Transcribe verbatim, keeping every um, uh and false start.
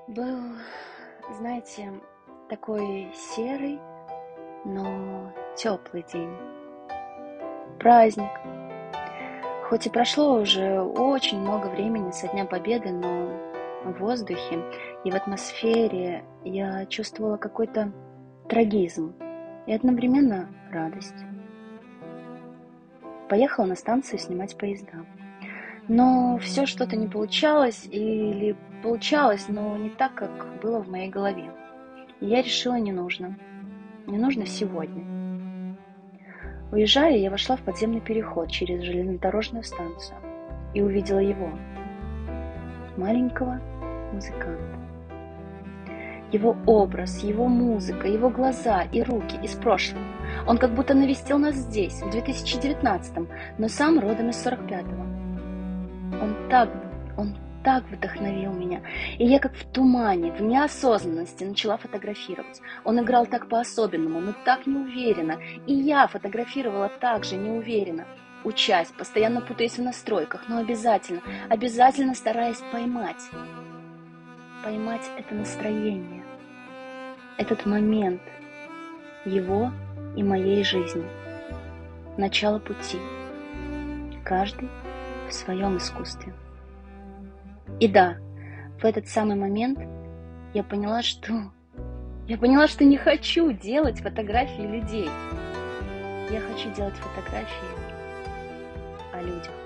Был, знаете, такой серый, но теплый день. Праздник. Хоть и прошло уже очень много времени со Дня Победы, но в воздухе и в атмосфере я чувствовала какой-то трагизм и одновременно радость. Поехала на станцию снимать поезда. Но все что-то не получалось или получалось, но не так, как было в моей голове. И я решила, не нужно. Не нужно сегодня. Уезжая, я вошла в подземный переход через железнодорожную станцию и увидела его, маленького музыканта. Его образ, его музыка, его глаза и руки из прошлого. Он как будто навестил нас здесь, в две тысячи девятнадцатом, но сам родом из сорок пятого. Он так, он так вдохновил меня. И я как в тумане, в неосознанности начала фотографировать. Он играл так по-особенному, но так неуверенно. И я фотографировала так же неуверенно, учась, постоянно путаясь в настройках, но обязательно, обязательно стараясь поймать. Поймать это настроение, этот момент его и моей жизни. Начало пути. Каждый в своем искусстве. И да, в этот самый момент я поняла, что я поняла, что не хочу делать фотографии людей. Я хочу делать фотографии о людях.